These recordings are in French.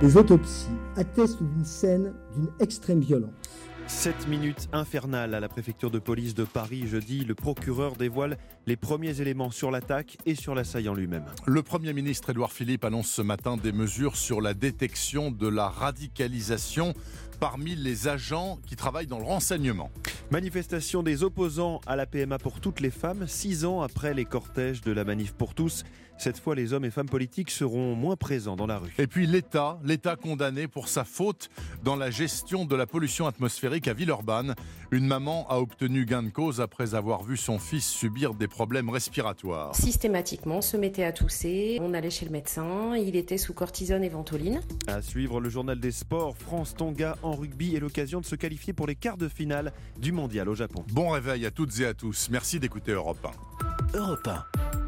Les autopsies attestent d'une scène d'une extrême violence. 7 minutes infernales à la préfecture de police de Paris jeudi. Le procureur dévoile les premiers éléments sur l'attaque et sur l'assaillant lui-même. Le Premier ministre Édouard Philippe annonce ce matin des mesures sur la détection de la radicalisation parmi les agents qui travaillent dans le renseignement. Manifestation des opposants à la PMA pour toutes les femmes, 6 ans après les cortèges de la Manif pour tous. Cette fois, les hommes et femmes politiques seront moins présents dans la rue. Et puis l'État condamné pour sa faute dans la gestion de la pollution atmosphérique à Villeurbanne. Une maman a obtenu gain de cause après avoir vu son fils subir des problèmes respiratoires. Systématiquement, on se mettait à tousser, on allait chez le médecin, il était sous cortisone et ventoline. À suivre le journal des sports, France-Tonga en rugby et l'occasion de se qualifier pour les quarts de finale du mondial au Japon. Bon réveil à toutes et à tous. Merci d'écouter Europe 1. Europe 1.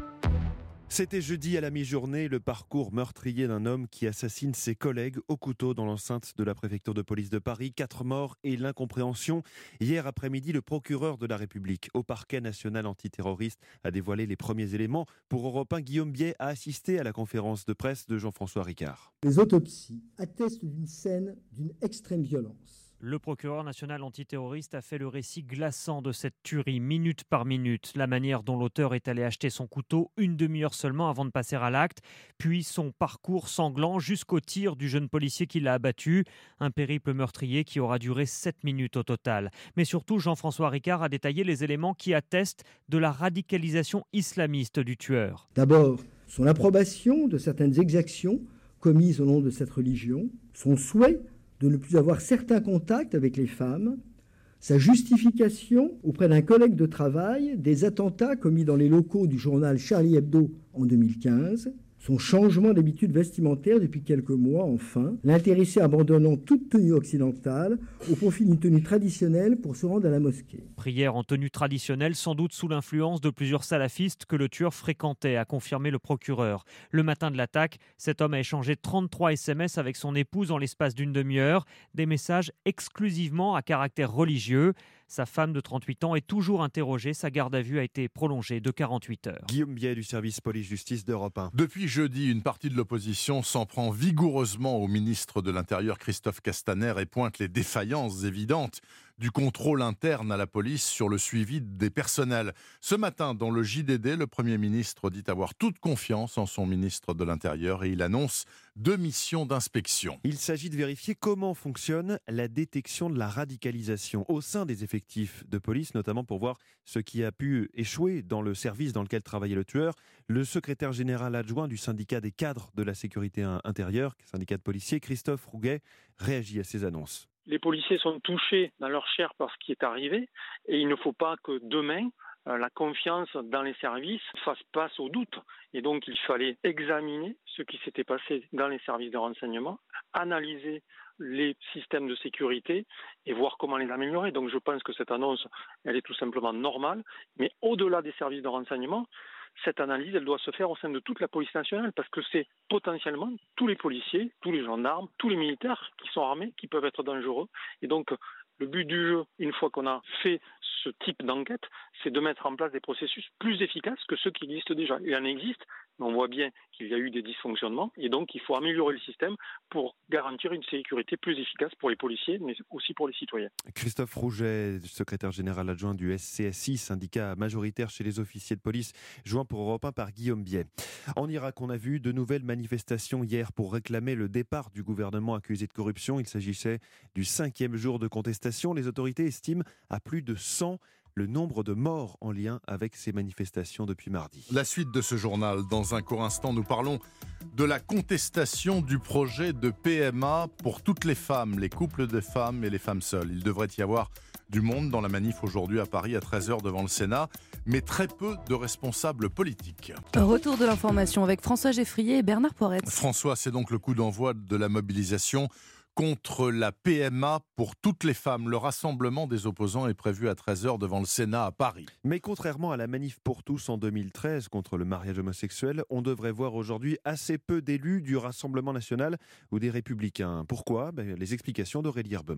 C'était jeudi à la mi-journée, le parcours meurtrier d'un homme qui assassine ses collègues au couteau dans l'enceinte de la préfecture de police de Paris. 4 morts et l'incompréhension. Hier après-midi, le procureur de la République au parquet national antiterroriste a dévoilé les premiers éléments. Pour Europe 1, Guillaume Biet a assisté à la conférence de presse de Jean-François Ricard. Les autopsies attestent d'une scène d'une extrême violence. Le procureur national antiterroriste a fait le récit glaçant de cette tuerie, minute par minute. La manière dont l'auteur est allé acheter son couteau une demi-heure seulement avant de passer à l'acte, puis son parcours sanglant jusqu'au tir du jeune policier qui l'a abattu. Un périple meurtrier qui aura duré 7 minutes au total. Mais surtout, Jean-François Ricard a détaillé les éléments qui attestent de la radicalisation islamiste du tueur. D'abord, son approbation de certaines exactions commises au nom de cette religion, son souhait de ne plus avoir certains contacts avec les femmes, sa justification auprès d'un collègue de travail des attentats commis dans les locaux du journal Charlie Hebdo en 2015, son changement d'habitude vestimentaire depuis quelques mois, enfin, l'intéressé abandonnant toute tenue occidentale au profit d'une tenue traditionnelle pour se rendre à la mosquée. Prière en tenue traditionnelle, sans doute sous l'influence de plusieurs salafistes que le tueur fréquentait, a confirmé le procureur. Le matin de l'attaque, cet homme a échangé 33 SMS avec son épouse en l'espace d'une demi-heure, des messages exclusivement à caractère religieux. Sa femme de 38 ans est toujours interrogée. Sa garde à vue a été prolongée de 48 heures. Guillaume Biet du service police-justice d'Europe 1. Depuis jeudi, une partie de l'opposition s'en prend vigoureusement au ministre de l'Intérieur Christophe Castaner et pointe les défaillances évidentes du contrôle interne à la police sur le suivi des personnels. Ce matin, dans le JDD, le Premier ministre dit avoir toute confiance en son ministre de l'Intérieur et il annonce 2 missions d'inspection. Il s'agit de vérifier comment fonctionne la détection de la radicalisation au sein des effectifs de police, notamment pour voir ce qui a pu échouer dans le service dans lequel travaillait le tueur. Le secrétaire général adjoint du syndicat des cadres de la sécurité intérieure, syndicat de policiers, Christophe Rouguet, réagit à ces annonces. Les policiers sont touchés dans leur chair par ce qui est arrivé et il ne faut pas que demain, la confiance dans les services fasse place au doute. Et donc il fallait examiner ce qui s'était passé dans les services de renseignement, analyser les systèmes de sécurité et voir comment les améliorer. Donc je pense que cette annonce, elle est tout simplement normale. Mais au-delà des services de renseignement, cette analyse, elle doit se faire au sein de toute la police nationale parce que c'est potentiellement tous les policiers, tous les gendarmes, tous les militaires qui sont armés, qui peuvent être dangereux. Et donc, le but du jeu, une fois qu'on a fait ce type d'enquête, c'est de mettre en place des processus plus efficaces que ceux qui existent déjà. Il en existe, mais on voit bien qu'il y a eu des dysfonctionnements et donc il faut améliorer le système pour garantir une sécurité plus efficace pour les policiers, mais aussi pour les citoyens. Christophe Rouget, secrétaire général adjoint du SCSI, syndicat majoritaire chez les officiers de police, joint pour Europe 1 par Guillaume Biet. En Irak, on a vu de nouvelles manifestations hier pour réclamer le départ du gouvernement accusé de corruption. Il s'agissait du 5e jour de contestation. Les autorités estiment à plus de 100 le nombre de morts en lien avec ces manifestations depuis mardi. La suite de ce journal, dans un court instant, nous parlons de la contestation du projet de PMA pour toutes les femmes, les couples de femmes et les femmes seules. Il devrait y avoir du monde dans la manif aujourd'hui à Paris à 13h devant le Sénat, mais très peu de responsables politiques. Retour de l'information avec François Geffrier et Bernard Poretz. François, c'est donc le coup d'envoi de la mobilisation contre la PMA pour toutes les femmes. Le rassemblement des opposants est prévu à 13h devant le Sénat à Paris. Mais contrairement à la manif pour tous en 2013 contre le mariage homosexuel, on devrait voir aujourd'hui assez peu d'élus du Rassemblement national ou des Républicains. Pourquoi ? Les explications d'Aurélie Herbemont.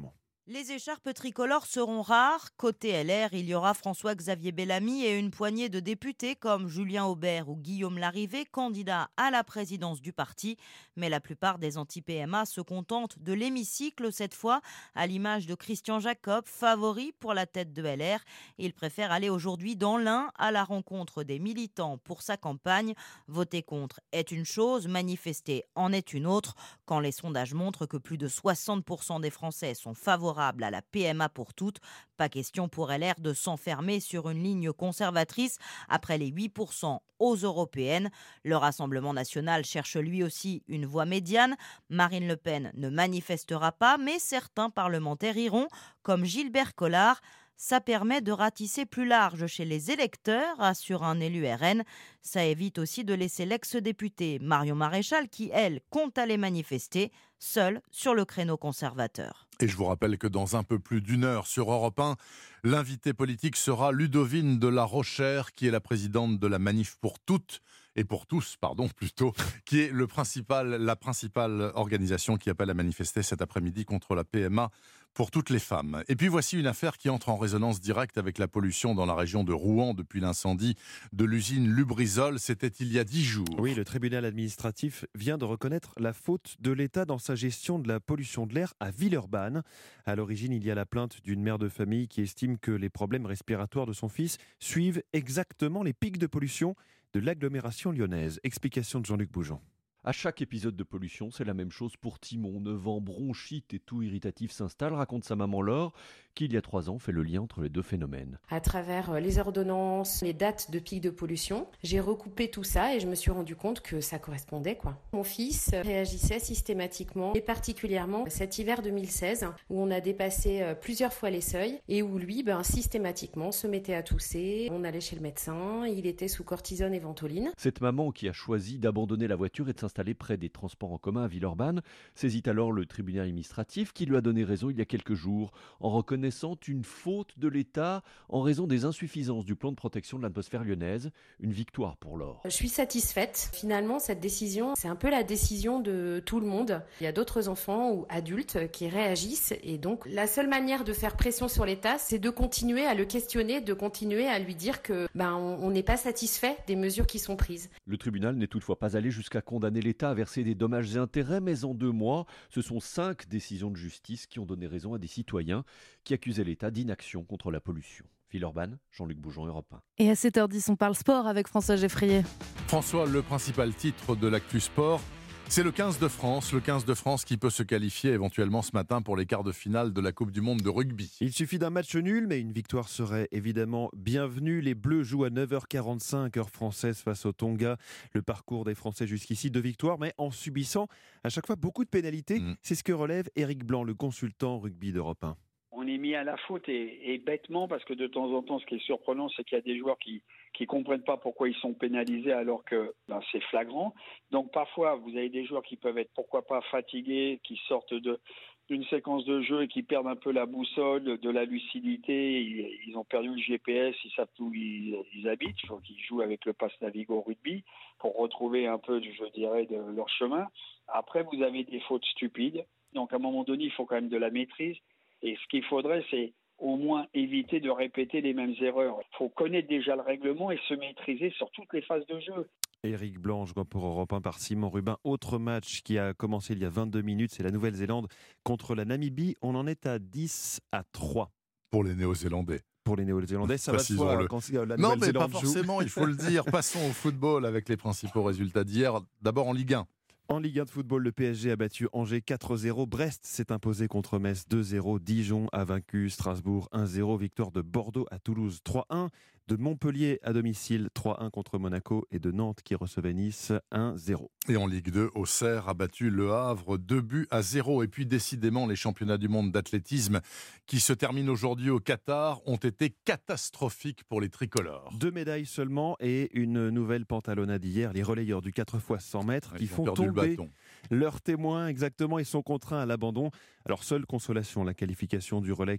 Les écharpes tricolores seront rares. Côté LR, il y aura François-Xavier Bellamy et une poignée de députés comme Julien Aubert ou Guillaume Larrivé, candidats à la présidence du parti. Mais la plupart des anti-PMA se contentent de l'hémicycle cette fois, à l'image de Christian Jacob, favori pour la tête de LR. Il préfère aller aujourd'hui dans l'Ain à la rencontre des militants pour sa campagne. Voter contre est une chose, manifester en est une autre. Quand les sondages montrent que plus de 60% des Français sont favorables à la PMA pour toutes, pas question pour LR de s'enfermer sur une ligne conservatrice après les 8% aux européennes. Le Rassemblement national cherche lui aussi une voie médiane. Marine Le Pen ne manifestera pas, mais certains parlementaires iront, comme Gilbert Collard. Ça permet de ratisser plus large chez les électeurs, assure un élu RN. Ça évite aussi de laisser l'ex-députée Marion Maréchal, qui, elle, compte aller manifester, seule sur le créneau conservateur. Et je vous rappelle que dans un peu plus d'une heure sur Europe 1, l'invité politique sera Ludovine de la Rochère, qui est la présidente de la Manif pour toutes, et pour tous, pardon, plutôt, qui est la principale organisation qui appelle à manifester cet après-midi contre la PMA pour toutes les femmes. Et puis voici une affaire qui entre en résonance directe avec la pollution dans la région de Rouen depuis l'incendie de l'usine Lubrizol. C'était il y a 10 jours. Oui, le tribunal administratif vient de reconnaître la faute de l'État dans sa gestion de la pollution de l'air à Villeurbanne. À l'origine, il y a la plainte d'une mère de famille qui estime que les problèmes respiratoires de son fils suivent exactement les pics de pollution de l'agglomération lyonnaise. Explication de Jean-Luc Bougeon. À chaque épisode de pollution, c'est la même chose pour Timon. 9 ans, bronchite et toux irritatif s'installent, raconte sa maman Laure, qui il y a 3 ans fait le lien entre les deux phénomènes. À travers les ordonnances, les dates de pic de pollution, j'ai recoupé tout ça et je me suis rendu compte que ça correspondait, quoi. Mon fils réagissait systématiquement, et particulièrement cet hiver 2016, où on a dépassé plusieurs fois les seuils et où lui, systématiquement, se mettait à tousser. On allait chez le médecin, il était sous cortisone et ventoline. Cette maman qui a choisi d'abandonner la voiture et de s'installer près des transports en commun à Villeurbanne saisit alors le tribunal administratif qui lui a donné raison il y a quelques jours en reconnaissant une faute de l'État en raison des insuffisances du plan de protection de l'atmosphère lyonnaise. Une victoire pour Laure. Je suis satisfaite. Finalement, cette décision, c'est un peu la décision de tout le monde. Il y a d'autres enfants ou adultes qui réagissent et donc la seule manière de faire pression sur l'État, c'est de continuer à le questionner, de continuer à lui dire que on n'est pas satisfait des mesures qui sont prises. Le tribunal n'est toutefois pas allé jusqu'à condamner l'État à verser des dommages et intérêts, mais en 2 mois, ce sont 5 décisions de justice qui ont donné raison à des citoyens qui accusaient l'État d'inaction contre la pollution. Villeurbanne, Jean-Luc Bougeon, Europe 1. Et à 7h10, on parle sport avec François Geffrier. François, le principal titre de l'actu sport, c'est le 15 de France. Le 15 de France qui peut se qualifier éventuellement ce matin pour les quarts de finale de la Coupe du Monde de rugby. Il suffit d'un match nul, mais une victoire serait évidemment bienvenue. Les Bleus jouent à 9h45, heure française, face au Tonga. Le parcours des Français jusqu'ici, 2 victoires, mais en subissant à chaque fois beaucoup de pénalités. C'est ce que relève Éric Blanc, le consultant rugby d'Europe 1. On est mis à la faute et bêtement parce que de temps en temps, ce qui est surprenant, c'est qu'il y a des joueurs qui comprennent pas pourquoi ils sont pénalisés alors que c'est flagrant. Donc parfois, vous avez des joueurs qui peuvent être pourquoi pas fatigués, qui sortent d'une séquence de jeu et qui perdent un peu la boussole, de la lucidité. Ils ont perdu le GPS, ils savent où ils habitent. Il faut qu'ils jouent avec le pass Navigo rugby pour retrouver un peu, je dirais, de leur chemin. Après, vous avez des fautes stupides. Donc à un moment donné, il faut quand même de la maîtrise. Et ce qu'il faudrait, c'est au moins éviter de répéter les mêmes erreurs. Il faut connaître déjà le règlement et se maîtriser sur toutes les phases de jeu. Éric Blanc, joué pour Europe 1 par Simon Rubin. Autre match qui a commencé il y a 22 minutes, c'est la Nouvelle-Zélande contre la Namibie. On en est à 10-3. Pour les Néo-Zélandais. Pour les Néo-Zélandais, ça va de soi quand la Nouvelle-Zélande joue. Non, mais pas forcément, il faut le dire. Passons au football avec les principaux résultats d'hier. D'abord en Ligue 1. En Ligue 1 de football, le PSG a battu Angers 4-0. Brest s'est imposé contre Metz 2-0. Dijon a vaincu Strasbourg 1-0. Victoire de Bordeaux à Toulouse 3-1. De Montpellier à domicile 3-1 contre Monaco. Et de Nantes qui recevait Nice 1-0. Et en Ligue 2, Auxerre a battu Le Havre 2-0. Et puis décidément, les championnats du monde d'athlétisme qui se terminent aujourd'hui au Qatar ont été catastrophiques pour les tricolores. 2 médailles seulement et une nouvelle pantalonnade hier. Les relayeurs du 4x100 mètres qui font tomber leurs témoins. Exactement, ils sont contraints à l'abandon. Alors seule consolation, la qualification du relais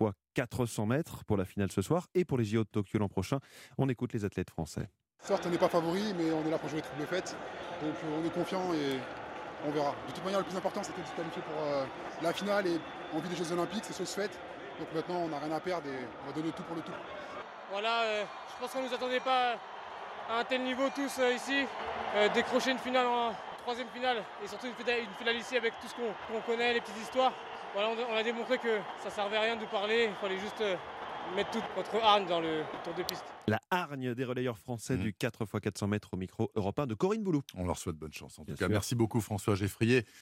4x400 mètres pour la finale ce soir et pour les JO de Tokyo l'an prochain. On écoute les athlètes français. Certes, on n'est pas favori, mais on est là pour jouer triple fête. Donc on est confiant et on verra. De toute manière, le plus important, c'était de se qualifier pour la finale et en vue des Jeux Olympiques, c'est chose faite. Donc maintenant, on n'a rien à perdre et on va donner tout pour le tout. Voilà, je pense qu'on ne nous attendait pas à un tel niveau tous ici. Décrocher une finale en troisième finale et surtout une finale ici avec tout ce qu'on connaît, les petites histoires. Voilà, on a démontré que ça ne servait à rien de parler, il fallait juste mettre toute notre hargne dans le tour de piste. La hargne des relayeurs français du 4x400 mètres au micro européen de Corinne Boulou. On leur souhaite bonne chance. En tout Bien cas, sûr. merci beaucoup François Geffrier.